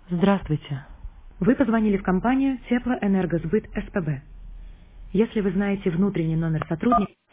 Здравствуйте. Вы позвонили в компанию Теплоэнергосбыт СПБ. Если вы знаете внутренний номер сотрудника...